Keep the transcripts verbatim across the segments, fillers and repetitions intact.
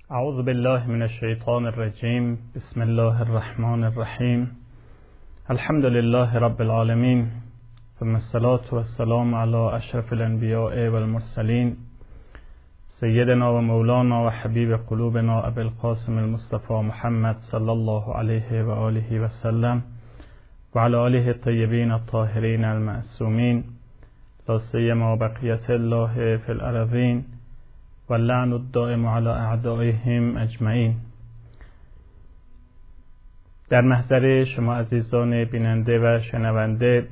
اعوذ بالله من الشیطان الرجیم. بسم الله الرحمن الرحیم. الحمد لله رب العالمین، ثم الصلاة والسلام علی اشرف الانبیاء والمرسلین، سیدنا و مولانا و حبیب قلوبنا ابی القاسم المصطفى محمد صلی الله علیه و آله و سلم و علی آله الطیبین الطاهرین المعصومین، لا سیما بقیت الله فی الارضین و لعن الدائم علی اعدائهم اجمعین. در محضر شما عزیزان بیننده و شنونده،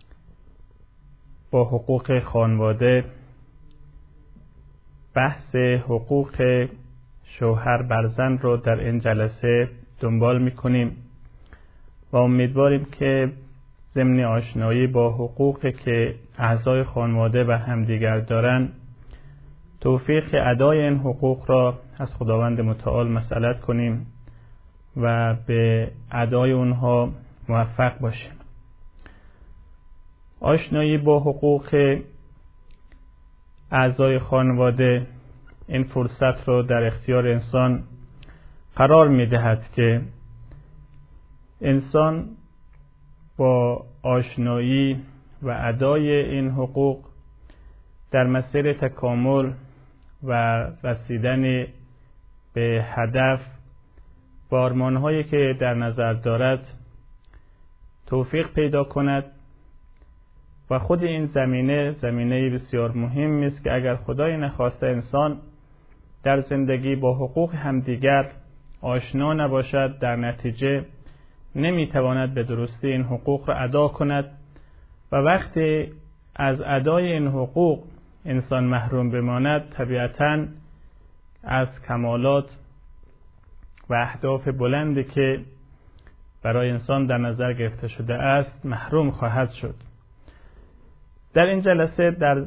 با حقوق خانواده، بحث حقوق شوهر بر زن رو در این جلسه دنبال می‌کنیم و امیدواریم که ضمن آشنایی با حقوقی که اعضای خانواده و همدیگر دارن، توفیق ادای این حقوق را از خداوند متعال مسئلت کنیم و به ادای اونها موفق باشیم. آشنایی با حقوق اعضای خانواده این فرصت رو در اختیار انسان قرار می‌دهد که انسان با آشنایی و ادای این حقوق در مسیر تکامل و رسیدن به هدف و آرمان‌هایی که در نظر دارد توفیق پیدا کند و خود این زمینه زمینه بسیار مهمی است که اگر خدای نخواسته انسان در زندگی با حقوق همدیگر آشنا نباشد، در نتیجه نمیتواند به درستی این حقوق را ادا کند و وقتی از ادای این حقوق انسان محروم بماند، طبیعتاً از کمالات و اهداف بلندی که برای انسان در نظر گرفته شده است محروم خواهد شد. در این جلسه در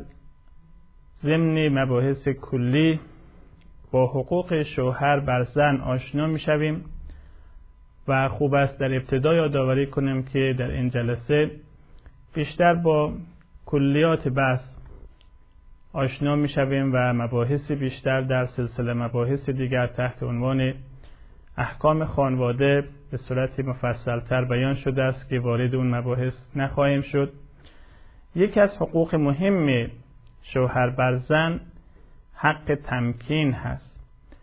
ضمن مباحث کلی با حقوق شوهر بر زن آشنا می‌شویم و خوب است در ابتدا یادآوری کنیم که در این جلسه بیشتر با کلیات بحث آشنا می‌شویم و مباحث بیشتر در سلسله مباحث دیگر تحت عنوان احکام خانواده به صورت مفصل‌تر بیان شده است که وارد اون مباحث نخواهیم شد. یکی از حقوق مهم شوهر بر زن حق تمکین هست.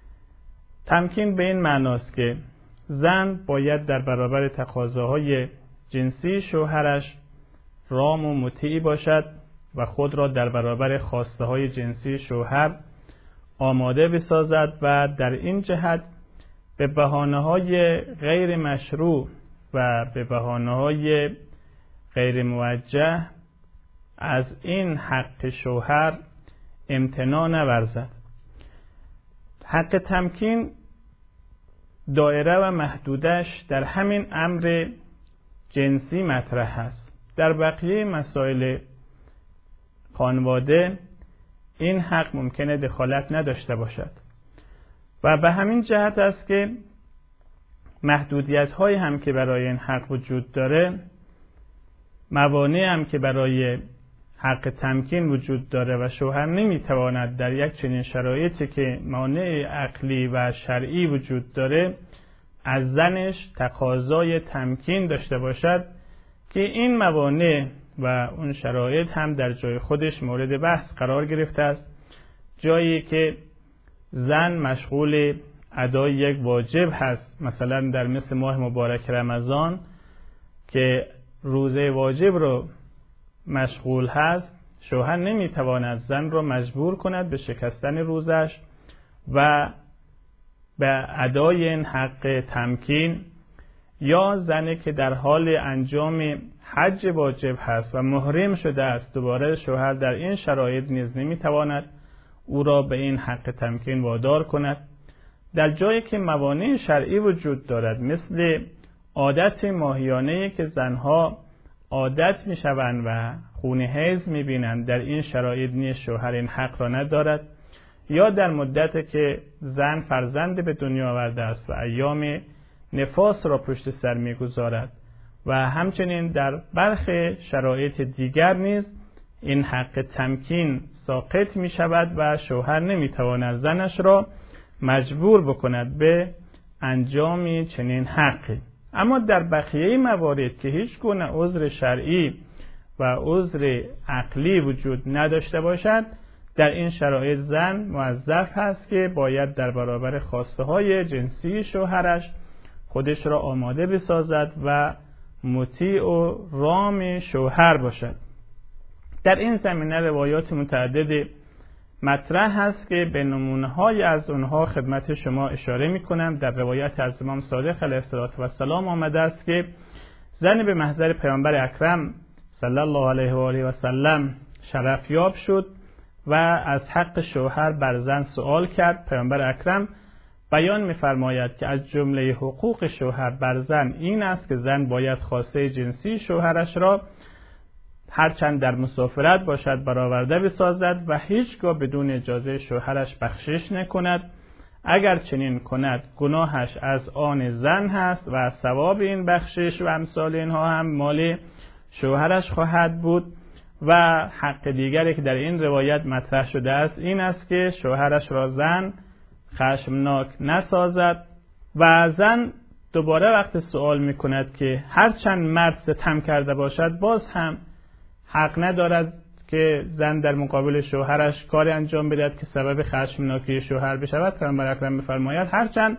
تمکین به این معناست که زن باید در برابر تقاضاهای جنسی شوهرش رام و مطیع باشد و خود را در برابر خواسته های جنسی شوهر آماده بسازد و در این جهت به بهانه های غیر مشروع و به بهانه های غیر موجه از این حق شوهر امتناع نورزد. حق تمکین دایره و محدودش در همین امر جنسی مطرح است. در بقیه مسائل خانواده این حق ممکنه دخالت نداشته باشد و به همین جهت است که محدودیت هایی هم که برای این حق وجود داره، موانعی هم که برای حق تمکین وجود داره و شوهر نمیتواند در یک چنین شرایطی که مانع عقلی و شرعی وجود داره از زنش تقاضای تمکین داشته باشد که این موانع و اون شرایط هم در جای خودش مورد بحث قرار گرفته است. جایی که زن مشغول ادای یک واجب هست، مثلا در مثل ماه مبارک رمضان که روزه واجب رو مشغول هست، شوهر نمیتواند زن رو مجبور کند به شکستن روزش و به ادای این حق تمکین، یا زنی که در حال انجام حج واجب هست و محرم شده است، دوباره شوهر در این شرایط نیز نمیتواند او را به این حق تمکین وادار کند. در جایی که موانع شرعی وجود دارد، مثل عادت ماهیانه که زنها عادت میشوند و خون حیض میبینند، در این شرایط نیز شوهر این حق را ندارد. یا در مدتی که زن فرزند به دنیا آورده است و ایام نفاس را پشت سر میگذارد و همچنین در برخی شرایط دیگر نیز این حق تمکین ساقط می شود و شوهر نمی تواند زنش را مجبور بکند به انجام چنین حقی. اما در بقیه موارد که هیچ گونه عذر شرعی و عذر عقلی وجود نداشته باشد، در این شرایط زن موظف هست که باید در برابر خواسته های جنسی شوهرش خودش را آماده بسازد و مطیع و رام شوهر باشد. در این زمینه روایات متعدد مطرح هست که به نمونه‌های از اونها خدمت شما اشاره می‌کنم. در روایت از امام صادق علیه السلام آمده است که زن به محضر پیامبر اکرم صلی الله علیه و آله و سلم شرفیاب شد و از حق شوهر بر زن سوال کرد. پیامبر اکرم بیان می‌فرماید که از جمله حقوق شوهر بر زن این است که زن باید خواسته جنسی شوهرش را هرچند در مسافرت باشد برآورده بسازد و هیچگاه بدون اجازه شوهرش بخشش نکند. اگر چنین کند گناهش از آن زن هست و ثواب این بخشش و امثال اینها هم مال شوهرش خواهد بود. و حق دیگری که در این روایت مطرح شده است این است که شوهرش را زن خشمناک نسازد. و زن دوباره وقت سوال می کند که هرچند مرد ستم کرده باشد باز هم حق ندارد که زن در مقابل شوهرش کاری انجام بدهد که سبب خشمناکی شوهر بشود. پیامبر اکرم می‌فرماید هرچند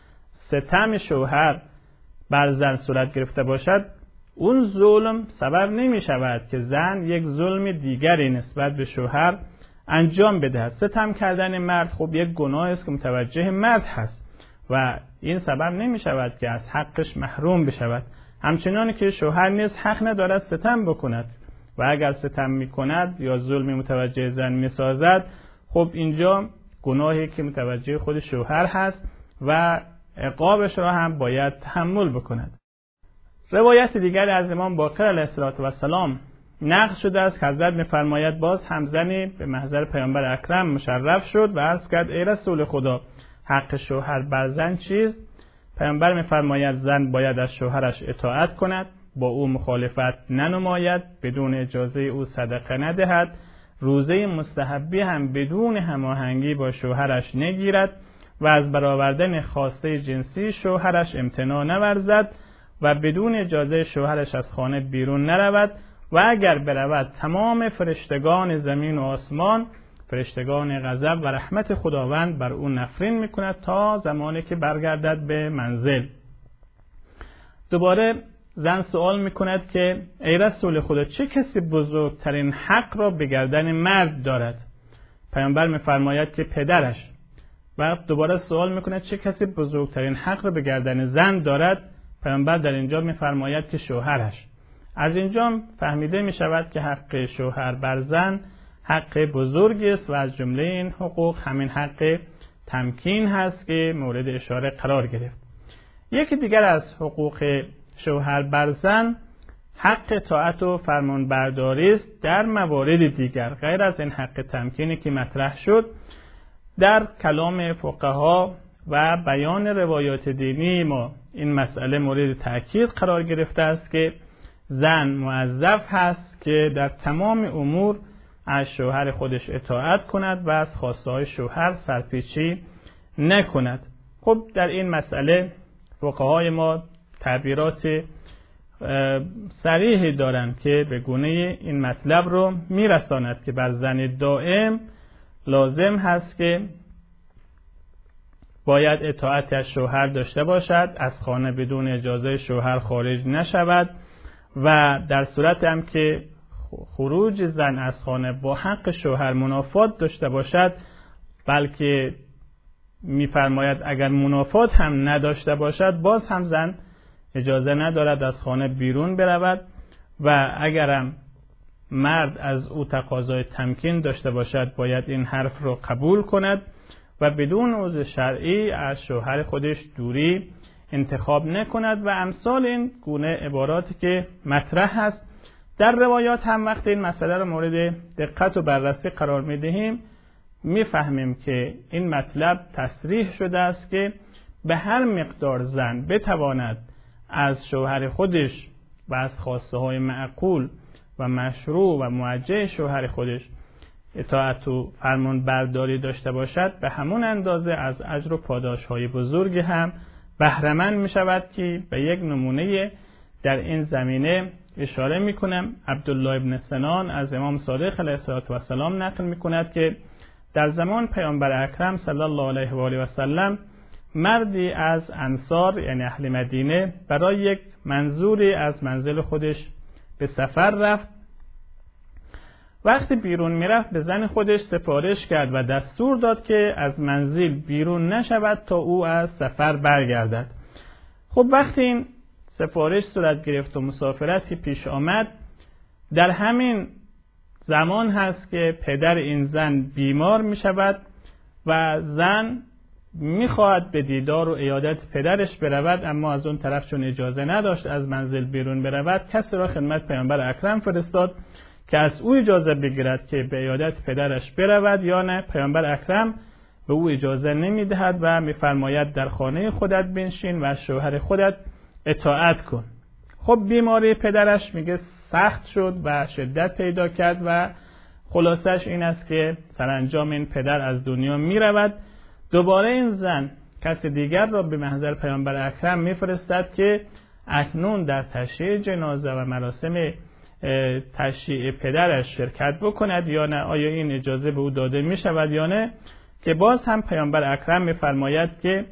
ستم شوهر بر زن صورت گرفته باشد اون ظلم سبب نمی شود که زن یک ظلم دیگری نسبت به شوهر انجام بدهد. ستم کردن مرد خب یک گناه است که متوجه مرد هست و این سبب نمی شود که از حقش محروم بشود. همچنان که شوهر نیز حق ندارد ستم بکند و اگر ستم می کند یا ظلم متوجه زن می سازد خب اینجا گناهی که متوجه خود شوهر هست و عقابش را هم باید تحمل بکند. روایت دیگر از امام باقر علیه السلام نقل شده است که حضرت می فرماید باز همزنی به محضر پیامبر اکرم مشرف شد و عرض کرد ای رسول خدا حق شوهر بر زن چیست؟ پیامبر می فرماید زن باید از شوهرش اطاعت کند، با او مخالفت ننماید، بدون اجازه او صدقه ندهد، روزه مستحبی هم بدون هماهنگی با شوهرش نگیرد و از برآوردن خواسته جنسی شوهرش امتناع نورزد و بدون اجازه شوهرش از خانه بیرون نرود و اگر برود تمام فرشتگان زمین و آسمان فرشتگان غضب و رحمت خداوند بر او نفرین میکند تا زمانی که برگردد به منزل. دوباره زن سوال میکند که ای رسول خدا چه کسی بزرگترین حق را به گردن مرد دارد؟ پیامبر میفرماید که پدرش. و دوباره سوال میکند چه کسی بزرگترین حق را به گردن زن دارد؟ پیامبر در اینجا میفرماید که شوهرش. از اینجا فهمیده میشود که حق شوهر بر زن حق بزرگی است و از جمله این حقوق همین حق تمکین هست که مورد اشاره قرار گرفت. یکی دیگر از حقوق شوهر بر زن حق اطاعت و فرمانبرداری است در موارد دیگر غیر از این حق تمکینی که مطرح شد. در کلام فقها و بیان روایات دینی ما این مسئله مورد تأکید قرار گرفته است که زن موظف هست که در تمام امور از شوهر خودش اطاعت کند و از خواسته های شوهر سرپیچی نکند. خب در این مسئله فقهای ما تعبیرات صریحی دارند که به گونه این مطلب رو میرساند که بر زن دائم لازم هست که باید اطاعت از شوهر داشته باشد، از خانه بدون اجازه شوهر خارج نشود و در صورت هم که خروج زن از خانه با حق شوهر منافات داشته باشد، بلکه میفرماید اگر منافات هم نداشته باشد باز هم زن اجازه ندارد از خانه بیرون برود و اگرم مرد از او تقاضای تمکین داشته باشد باید این حرف رو قبول کند و بدون عذر شرعی از شوهر خودش دوری انتخاب نکند و امثال این گونه عباراتی که مطرح هست. در روایات هم وقتی این مسئله رو مورد دقت و بررسی قرار میدهیم میفهمیم که این مطلب تصریح شده است که به هر مقدار زن بتواند از شوهر خودش و از خواسته های معقول و مشروع و موجه شوهر خودش اطاعت و فرمان برداری داشته باشد به همون اندازه از اجر و پاداش های بزرگی هم بهره مند می شود که به یک نمونه در این زمینه اشاره می کنم. عبدالله ابن سنان از امام صادق علیه السلام نقل می کند که در زمان پیامبر اکرم صلی الله علیه و آله و سلم مردی از انصار یعنی اهل مدینه برای یک منظوری از منزل خودش به سفر رفت. وقتی بیرون میرفت به زن خودش سفارش کرد و دستور داد که از منزل بیرون نشود تا او از سفر برگردد. خب وقتی این سفارش صورت گرفت و مسافرتی پیش آمد، در همین زمان هست که پدر این زن بیمار می شود و زن می خواهد به دیدار و عیادت پدرش برود، اما از اون طرف چون اجازه نداشت از منزل بیرون برود، کسی را خدمت پیامبر اکرم فرستاد که از او اجازه بگیرد که به عیادت پدرش برود یا نه. پیامبر اکرم به او اجازه نمی دهد و می فرماید در خانه خودت بنشین و از شوهر خودت اطاعت کن. خب بیماری پدرش میگه سخت شد و شدت پیدا کرد و خلاصش این است که سرانجام این پدر از دنیا می رود. دوباره این زن کسی دیگر را به محضر پیامبر اکرم میفرستد که اکنون در تشییع جنازه و مراسم تشییع پدرش شرکت بکند یا نه، آیا این اجازه به او داده می شود یا نه، که باز هم پیامبر اکرم میفرماید که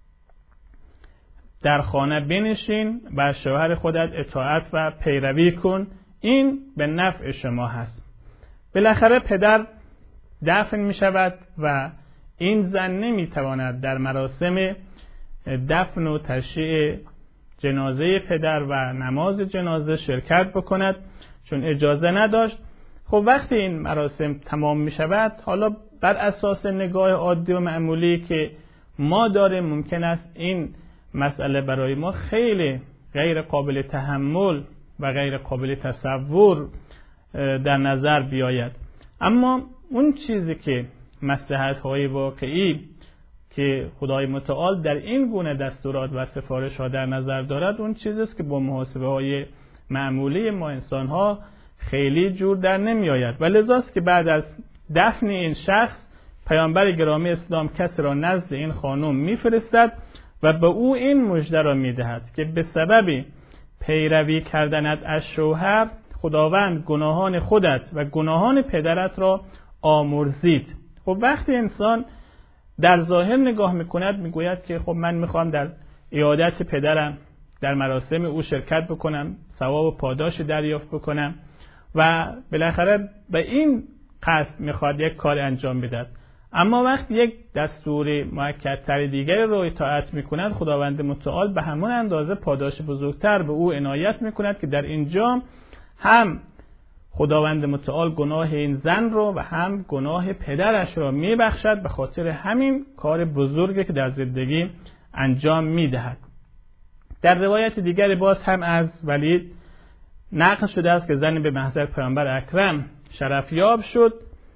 در خانه بنشین و شوهر خودت اطاعت و پیروی کن، این به نفع شما هست. بالاخره پدر دفن می شود و این زن نمی تواند در مراسم دفن و تشییع جنازه پدر و نماز جنازه شرکت بکند چون اجازه نداشت. خب وقتی این مراسم تمام می شود، حالا بر اساس نگاه عادی و معمولی که ما داریم ممکن است این مسئله برای ما خیلی غیر قابل تحمل و غیر قابل تصور در نظر بیاید، اما اون چیزی که مصلحت های واقعی که خدای متعال در این گونه دستورات و سفارش ها در نظر دارد، اون چیزی است که با محاسبه های معمولی ما انسان ها خیلی جور در نمی آید و لذاست که بعد از دفن این شخص پیامبر گرامی اسلام کسی را نزد این خانم میفرستد و به او این مژده را میدهد که به سبب پیروی کردنت از شوهر خداوند گناهان خودت و گناهان پدرت را آمرزید. خب وقتی انسان در ظاهر نگاه میکند میگوید که خب من میخوام در عیادت پدرم در مراسم او شرکت بکنم، ثواب و پاداش دریافت بکنم و بالاخره به این قصد میخواد یک کار انجام بدهد، اما وقتی یک دستور مؤکدتر دیگری رو اطاعت میکند، خداوند متعال به همون اندازه پاداش بزرگتر به او عنایت میکند که در اینجا هم خداوند متعال گناه این زن رو و هم گناه پدرش رو میبخشد به خاطر همین کار بزرگی که در زندگی انجام میدهد. در روایت دیگری باز هم از ولید نقل شده است که زنی به محضر پیامبر اکرم شرفیاب شد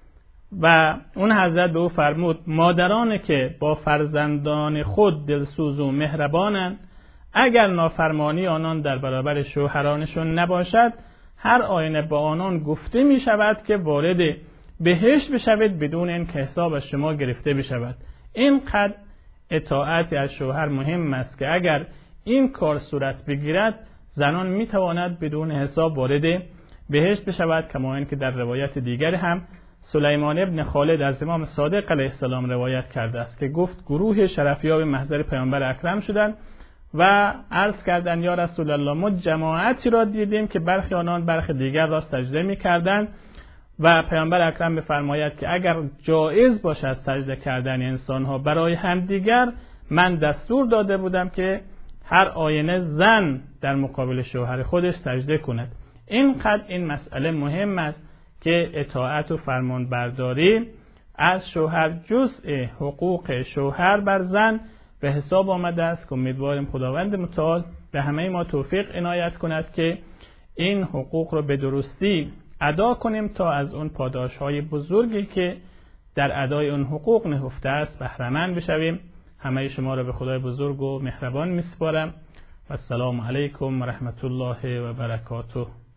و اون حضرت به او فرمود مادرانی که با فرزندان خود دلسوز و مهربانند، اگر نافرمانی آنان در برابر شوهرانشون نباشد، هر آینه با آنان گفته می شود که وارد بهشت بشوید بدون این که حساب از شما گرفته بشود. اینقدر اطاعت از شوهر مهم است که اگر این کار صورت بگیرد، زنان می تواند بدون حساب وارد بهشت بشود، کما اینکه در روایت دیگر هم سلیمان ابن خالد از امام صادق علیه السلام روایت کرده است که گفت گروه شرفیاب محضر پیامبر اکرم شدند و عرض کردند یا رسول الله، ما جماعتی را دیدیم که برخی آنان برخی دیگر را سجده می‌کردند و پیامبر اکرم می‌فرماید که اگر جایز باشد سجده کردن انسان‌ها برای همدیگر، من دستور داده بودم که هر آینه زن در مقابل شوهر خودش سجده کند. اینقدر این مسئله مهم است که اطاعت و فرمان برداری از شوهر جزء حقوق شوهر بر زن به حساب آمده است که امیدواریم خداوند متعال به همه ما توفیق عنایت کند که این حقوق را به درستی ادا کنیم تا از اون پاداش‌های بزرگی که در ادای اون حقوق نهفته است بهره مند بشویم. همه شما را به خدای بزرگ و مهربان میسپارم و السلام علیکم و رحمت الله و برکاته.